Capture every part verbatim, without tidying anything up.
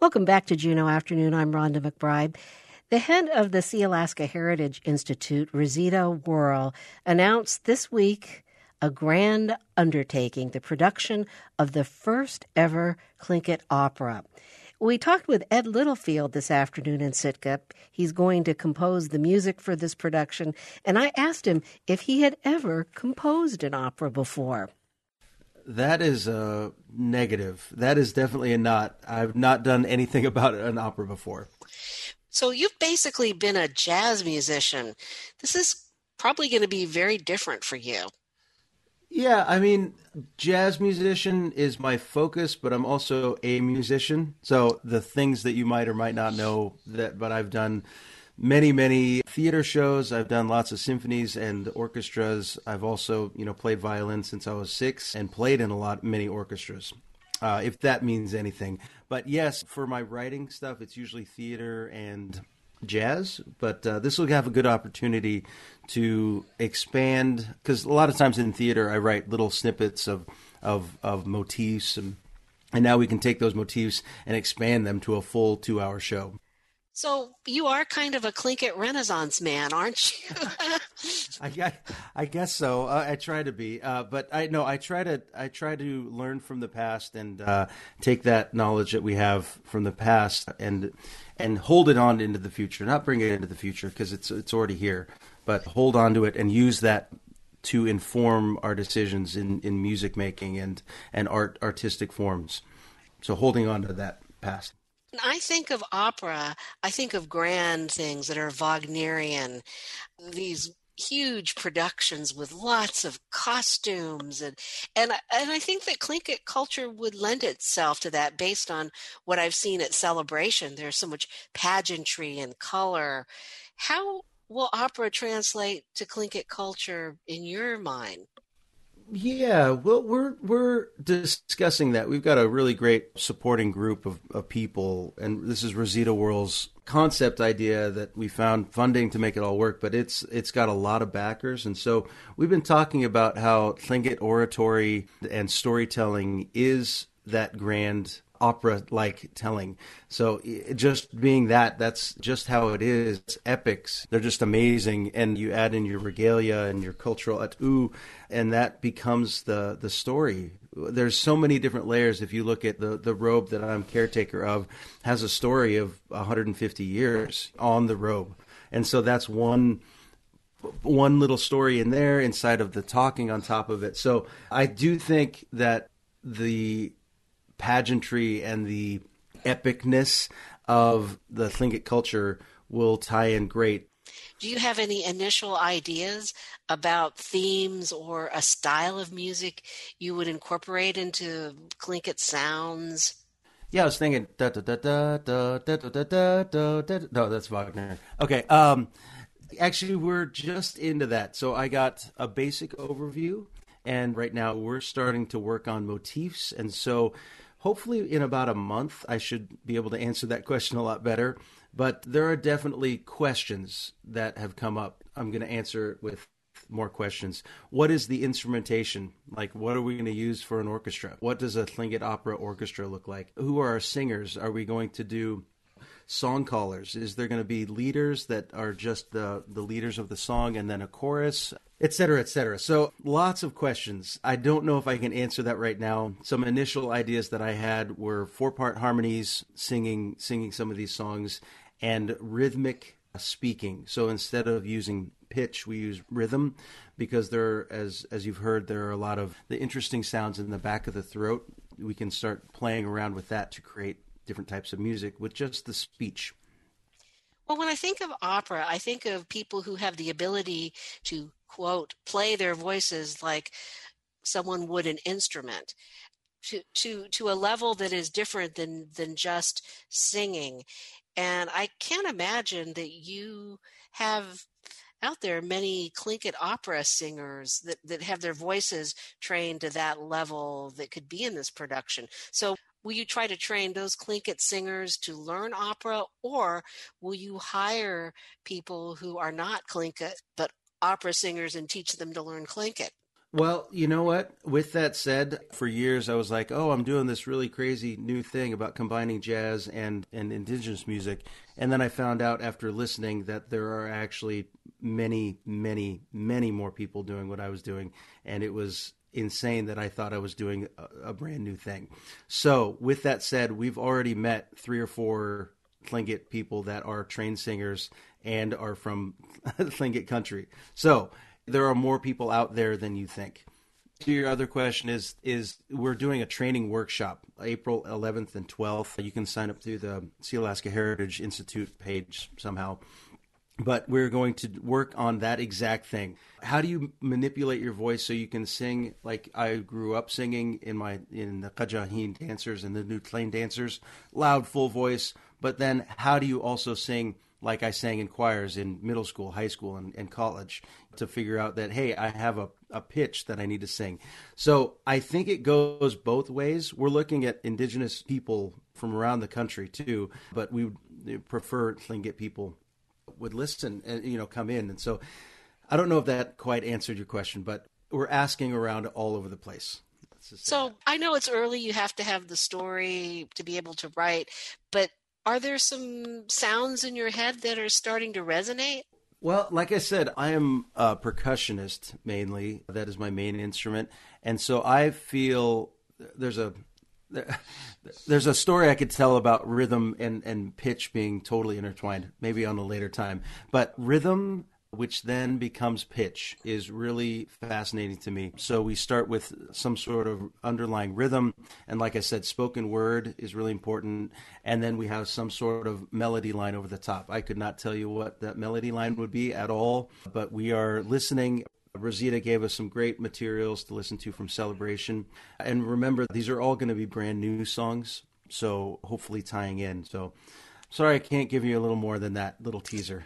Welcome back to Juneau Afternoon. I'm Rhonda McBride. The head of the Sealaska Heritage Institute, Rosita Worrell, announced this week a grand undertaking, the production of the first ever Tlingit opera. We talked with Ed Littlefield this afternoon in Sitka. He's going to compose the music for this production, and I asked him if he had ever composed an opera before. That is a negative. That is definitely a not. I've not done anything about an opera before. So you've basically been a jazz musician. This is probably going to be very different for you. Yeah, I mean, jazz musician is my focus, but I'm also a musician. So the things that you might or might not know, that, but I've done many, many theater shows. I've done lots of symphonies and orchestras. I've also, you know, played violin since I was six and played in a lot, many orchestras, uh, if that means anything. But yes, for my writing stuff, it's usually theater and jazz. But uh, this will have a good opportunity to expand, because a lot of times in theater, I write little snippets of of, of motifs, and, and now we can take those motifs and expand them to a full two-hour show. So you are kind of a Tlingit Renaissance man, aren't you? I, I guess so. Uh, I try to be, uh, but I no, I try to I try to learn from the past and uh, take that knowledge that we have from the past and and hold it on into the future. Not bring it into the future because it's it's already here, but hold on to it and use that to inform our decisions in, in music making and and art artistic forms. So holding on to that past. I think of opera, I think of grand things that are Wagnerian, these huge productions with lots of costumes. And and, and I think that Tlingit culture would lend itself to that based on what I've seen at Celebration. There's so much pageantry and color. How will opera translate to Tlingit culture in your mind? Yeah, well, we're we're discussing that. We've got a really great supporting group of, of people, and this is Rosita Worrell's concept idea that we found funding to make it all work, but it's it's got a lot of backers, and so we've been talking about how Tlingit oratory and storytelling is that grand opera-like telling. So just being that, that's just how it is. Epics, they're just amazing. And you add in your regalia and your cultural atu, and that becomes the, the story. There's so many different layers. If you look at the, the robe that I'm caretaker of, has a story of one hundred fifty years on the robe. And so that's one one little story in there inside of the talking on top of it. So I do think that the pageantry and the epicness of the Tlingit culture will tie in great. Do you have any initial ideas about themes or a style of music you would incorporate into Tlingit sounds? Yeah, I was thinking da da da da da da da da da da. No, that's Wagner. Okay. Um, actually, we're just into that. So I got a basic overview, and right now we're starting to work on motifs, and so hopefully in about a month, I should be able to answer that question a lot better. But there are definitely questions that have come up. I'm going to answer with more questions. What is the instrumentation? Like, what are we going to use for an orchestra? What does a Tlingit opera orchestra look like? Who are our singers? Are we going to do song callers? Is there going to be leaders that are just the, the leaders of the song and then a chorus, et cetera, et cetera? So lots of questions. I don't know if I can answer that right now. Some initial ideas that I had were four-part harmonies, singing singing some of these songs, and rhythmic speaking. So instead of using pitch, we use rhythm, because there, as as you've heard, there are a lot of the interesting sounds in the back of the throat. We can start playing around with that to create different types of music with just the speech. Well, when I think of opera, I think of people who have the ability to, quote, play their voices like someone would an instrument to to to a level that is different than than just singing. And I can't imagine that you have out there many Tlingit opera singers that, that have their voices trained to that level that could be in this production. So will you try to train those Tlingit singers to learn opera, or will you hire people who are not Tlingit but opera singers and teach them to learn Tlingit? Well, you know what? With that said, for years I was like, oh, I'm doing this really crazy new thing about combining jazz and, and indigenous music. And then I found out after listening that there are actually many, many, many more people doing what I was doing. And it was insane that I thought I was doing a, a brand new thing. So with that said, we've already met three or four Tlingit people that are trained singers and are from Tlingit country. So there are more people out there than you think. To your other question is, is we're doing a training workshop, April eleventh and twelfth. You can sign up through the Sealaska Heritage Institute page somehow. But we're going to work on that exact thing. How do you manipulate your voice so you can sing like I grew up singing in my in the Kajahin dancers and the New Tlain dancers, loud, full voice. But then how do you also sing like I sang in choirs in middle school, high school, and, and college to figure out that, hey, I have a, a pitch that I need to sing. So I think it goes both ways. We're looking at indigenous people from around the country too, but we would prefer Tlingit people would listen and, you know, come in. And so I don't know if that quite answered your question, but we're asking around all over the place. So I know it's early. You have to have the story to be able to write, but are there some sounds in your head that are starting to resonate? Well, like I said, I am a percussionist mainly. That is my main instrument. And so I feel there's a there's a story I could tell about rhythm and, and pitch being totally intertwined, maybe on a later time. But rhythm, which then becomes pitch, is really fascinating to me. So we start with some sort of underlying rhythm. And like I said, spoken word is really important. And then we have some sort of melody line over the top. I could not tell you what that melody line would be at all, but we are listening. Rosita gave us some great materials to listen to from Celebration. And remember, these are all going to be brand new songs, so hopefully tying in. So sorry I can't give you a little more than that little teaser.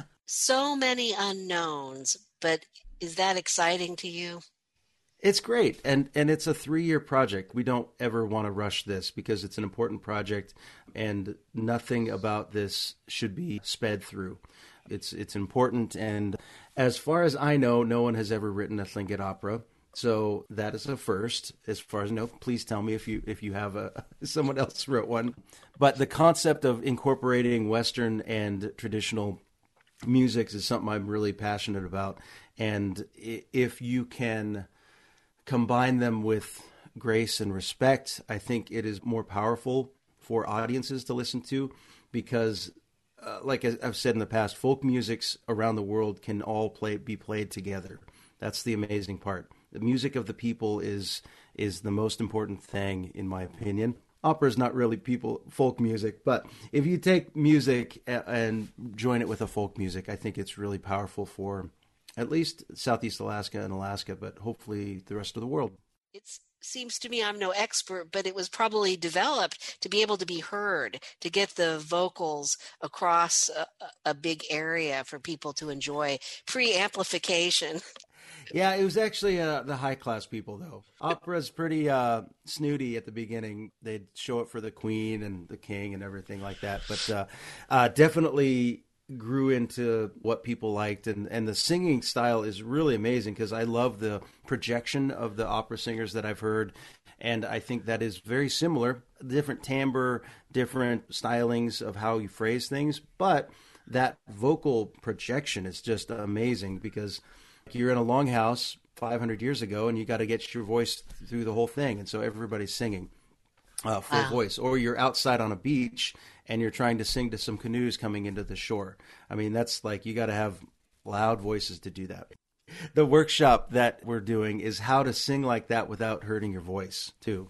So many unknowns, but is that exciting to you? It's great, and and it's a three-year project. We don't ever want to rush this because it's an important project, and nothing about this should be sped through. It's it's important, and as far as I know, no one has ever written a Tlingit opera, so that is a first. As far as I know, please tell me if you if you have a someone else wrote one. But the concept of incorporating Western and traditional music is something I'm really passionate about, and if you can combine them with grace and respect, I think it is more powerful for audiences to listen to, because uh, like I've said in the past, folk musics around the world can all play be played together. That's the amazing part. The music of the people is is the most important thing, in my opinion. Opera is not really people folk music, but if you take music and join it with a folk music, I think it's really powerful for at least Southeast Alaska and Alaska, but hopefully the rest of the world. It seems to me, I'm no expert, but it was probably developed to be able to be heard, to get the vocals across a, a big area for people to enjoy, pre-amplification. Yeah, it was actually uh, the high-class people, though. Opera's pretty uh, snooty at the beginning. They'd show it for the queen and the king and everything like that. But uh, uh, definitely grew into what people liked. And, and the singing style is really amazing, because I love the projection of the opera singers that I've heard. And I think that is very similar. Different timbre, different stylings of how you phrase things. But that vocal projection is just amazing, because you're in a longhouse five hundred years ago, and you got to get your voice through the whole thing. And so everybody's singing uh, full wow. voice. Or you're outside on a beach, and you're trying to sing to some canoes coming into the shore. I mean, that's like, you got to have loud voices to do that. The workshop that we're doing is how to sing like that without hurting your voice, too.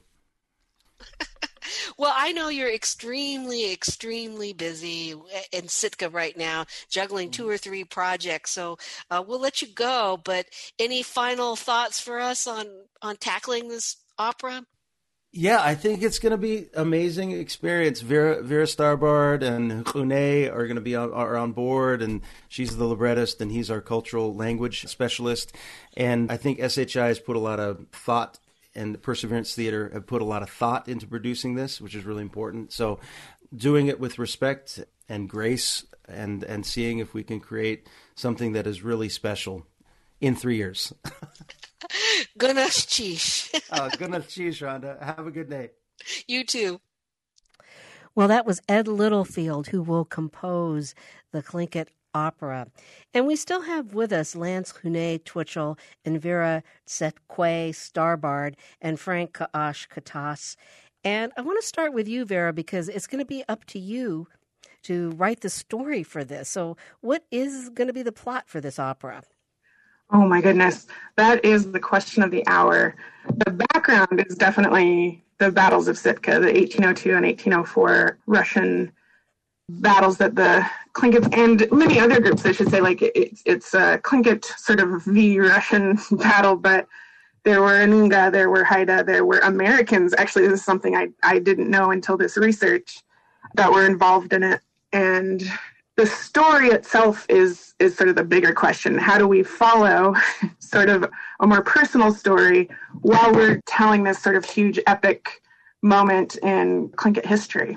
Well, I know you're extremely, extremely busy in Sitka right now, juggling two or three projects. So uh, we'll let you go. But any final thoughts for us on, on tackling this opera? Yeah, I think it's going to be amazing experience. Vera Vera Starbard and Hune are going to be on, are on board, and she's the librettist, and he's our cultural language specialist. And I think S H I has put a lot of thought, and Perseverance Theater have put a lot of thought into producing this, which is really important. So doing it with respect and grace, and, and seeing if we can create something that is really special in three years. Gunas Chish. uh, goodness, geez, Rhonda. Have a good day. You too. Well, that was Ed Littlefield, who will compose the Tlingit opera. And we still have with us Lance Hune Twitchell and Vera Tsetque Starbard and Frank Kaash Katas. And I want to start with you, Vera, because it's going to be up to you to write the story for this. So what is going to be the plot for this opera? Oh, my goodness. That is the question of the hour. The background is definitely the battles of Sitka, the eighteen oh two and eighteen oh four Russian battles that the Tlingits and many other groups, I should say, like it's it's a Tlingit sort of v Russian battle, but there were Anunga, there were Haida, there were Americans. Actually, this is something I, I didn't know until this research that were involved in it. And the story itself is is sort of the bigger question. How do we follow sort of a more personal story while we're telling this sort of huge epic moment in Tlingit history?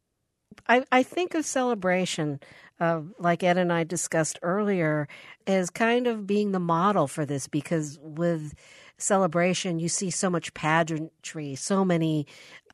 I, I think of Celebration, uh, like Ed and I discussed earlier, as kind of being the model for this, because with Celebration, you see so much pageantry, so many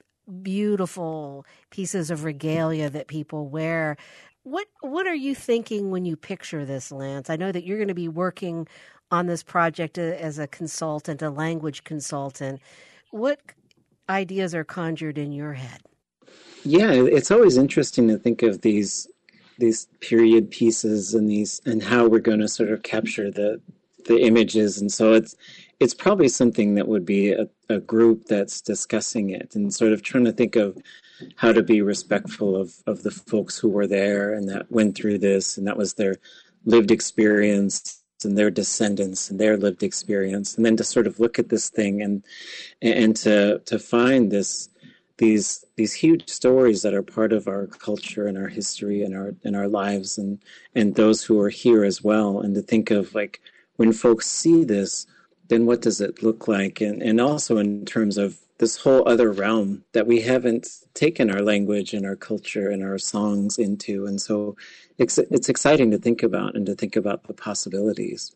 beautiful pieces of regalia that people wear. What what are you thinking when you picture this, Lance? I know that you're going to be working on this project as a consultant, a language consultant. What ideas are conjured in your head? Yeah, it's always interesting to think of these these period pieces and these and how we're going to sort of capture the the images. And so it's it's probably something that would be a, a group that's discussing it and sort of trying to think of how to be respectful of, of the folks who were there and that went through this, and that was their lived experience and their descendants and their lived experience. And then to sort of look at this thing and and to to find this these these huge stories that are part of our culture and our history and our and our lives and and those who are here as well, and to think of like when folks see this, then what does it look like? And and also in terms of this whole other realm that we haven't taken our language and our culture and our songs into. And so it's it's exciting to think about and to think about the possibilities.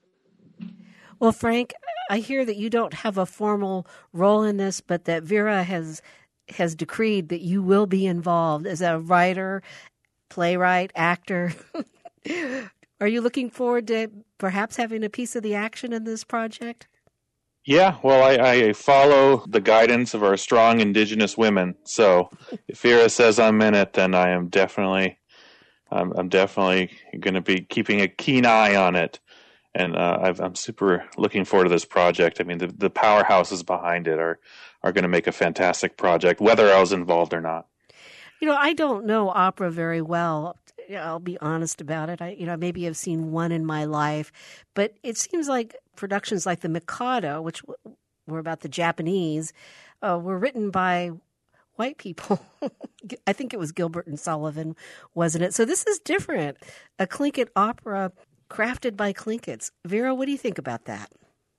Well, Frank, I hear that you don't have a formal role in this, but that Vera has has decreed that you will be involved as a writer, playwright, actor. Are you looking forward to perhaps having a piece of the action in this project? Yeah, well, I, I follow the guidance of our strong Indigenous women. So if Vera says I'm in it, then I am definitely, I'm, I'm definitely going to be keeping a keen eye on it. And uh, I've, I'm super looking forward to this project. I mean, the, the powerhouses behind it are, are going to make a fantastic project, whether I was involved or not. You know, I don't know opera very well. I'll be honest about it. I, you know, maybe I've seen one in my life, but it seems like productions like The Mikado, which were about the Japanese, uh, were written by white people. I think it was Gilbert and Sullivan, wasn't it? So this is different. A Tlingit opera crafted by Tlingits. Vera, what do you think about that?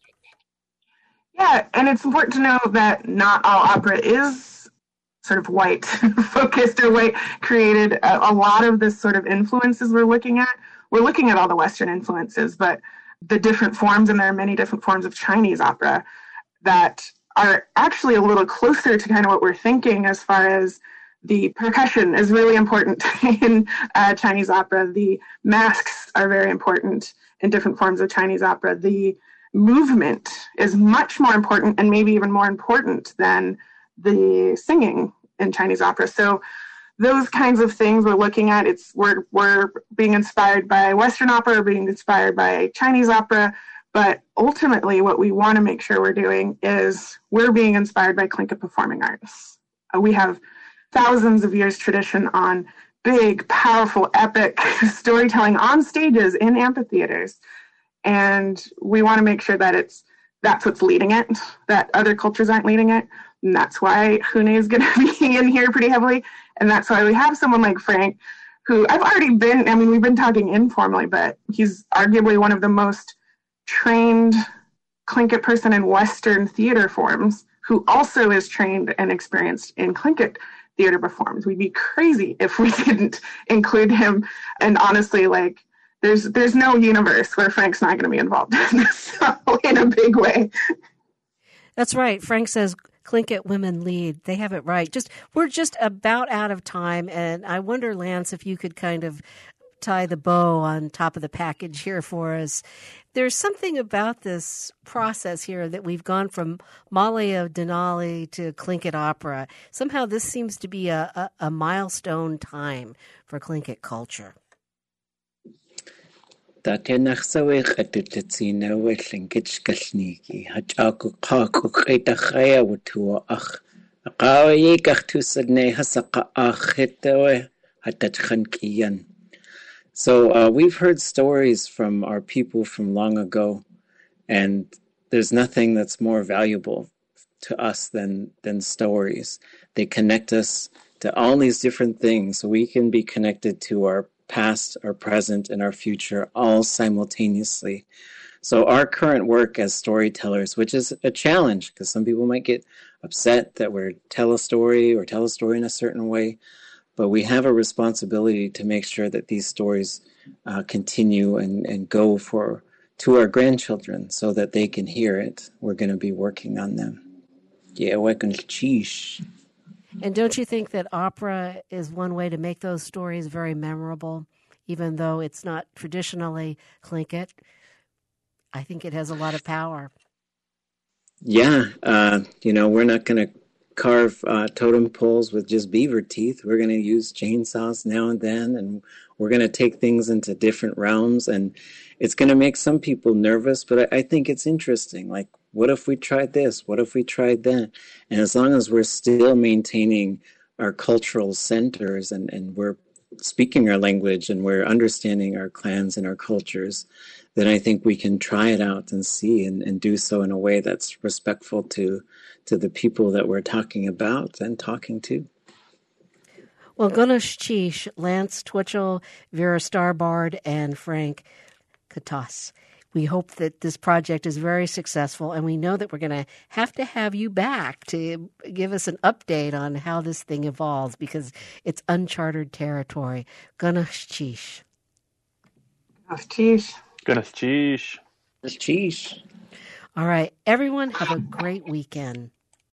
Yeah, and it's important to know that not all opera is sort of white focused or white created. A, a lot of this sort of influences we're looking at, we're looking at all the Western influences, but the different forms, and there are many different forms of Chinese opera that are actually a little closer to kind of what we're thinking as far as the percussion is really important in uh, Chinese opera. The masks are very important in different forms of Chinese opera. The movement is much more important and maybe even more important than the singing in Chinese opera. So those kinds of things we're looking at, it's we're we're being inspired by Western opera, we're being inspired by Chinese opera, but ultimately what we want to make sure we're doing is we're being inspired by Tlingit performing arts. Uh, we have thousands of years tradition on big, powerful, epic storytelling on stages in amphitheaters. And we want to make sure that it's that's what's leading it, that other cultures aren't leading it. And that's why Hune is going to be in here pretty heavily. And that's why we have someone like Frank, who I've already been, I mean, we've been talking informally, but he's arguably one of the most trained Tlingit person in Western theater forms, who also is trained and experienced in Tlingit theater performs. We'd be crazy if we didn't include him. And honestly, like, there's there's no universe where Frank's not going to be involved in this in a big way. That's right. Frank says Tlingit women lead. They have it right. Just we're just about out of time, and I wonder, Lance, if you could kind of tie the bow on top of the package here for us. There's something about this process here that we've gone from Málaí of Denali to Tlingit opera. Somehow this seems to be a, a, a milestone time for Tlingit culture. Tatenachsawich atutatsina wetlinkich kalniki hachaku qaku qitachaya wutua ach aqawayik achtusadne hasaqa achitawe hatachkankiyan. So uh, we've heard stories from our people from long ago, and there's nothing that's more valuable to us than than stories. They connect us to all these different things, so we can be connected to our past, our present, and our future all simultaneously. So our current work as storytellers, which is a challenge, because some people might get upset that we tell a story or tell a story in a certain way, but we have a responsibility to make sure that these stories uh, continue and, and go for to our grandchildren so that they can hear it. We're going to be working on them. Yeah, we're going to cheesh. And don't you think that opera is one way to make those stories very memorable, even though it's not traditionally Tlingit? I think it has a lot of power. Yeah, uh, you know, we're not going to carve uh, totem poles with just beaver teeth. We're going to use chainsaws now and then, and we're going to take things into different realms, and it's going to make some people nervous, but I, I think it's interesting. Like, what if we tried this? What if we tried that? And as long as we're still maintaining our cultural centers and, and we're speaking our language and we're understanding our clans and our cultures, then I think we can try it out and see and, and do so in a way that's respectful to to the people that we're talking about and talking to. Well, Gunash Chish, Lance Twitchell, Vera Starbard, and Frank Katas. We hope that this project is very successful, and we know that we're going to have to have you back to give us an update on how this thing evolves, because it's uncharted territory. Gunash Chish. Gunash Chish. Gunash Chish. Gunash Chish. All right, everyone, have a great weekend.